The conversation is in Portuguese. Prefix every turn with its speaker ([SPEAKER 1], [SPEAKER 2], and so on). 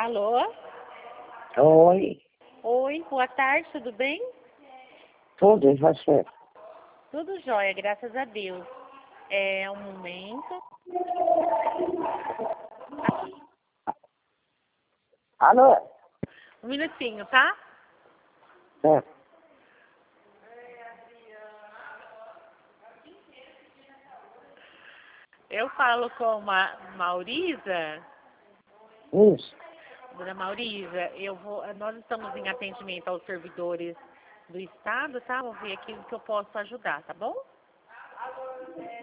[SPEAKER 1] Alô?
[SPEAKER 2] Oi,
[SPEAKER 1] Oi, boa tarde, tudo bem?
[SPEAKER 2] tudo, e você?
[SPEAKER 1] Tudo jóia, graças a Deus. É um momento.
[SPEAKER 2] Alô?
[SPEAKER 1] Um minutinho, tá?
[SPEAKER 2] É,
[SPEAKER 1] Eu falo com a Maurisa.
[SPEAKER 2] isso.
[SPEAKER 1] Dona Maurisa, nós estamos em atendimento aos servidores do Estado, tá? Vou ver aqui o que eu posso ajudar, tá bom?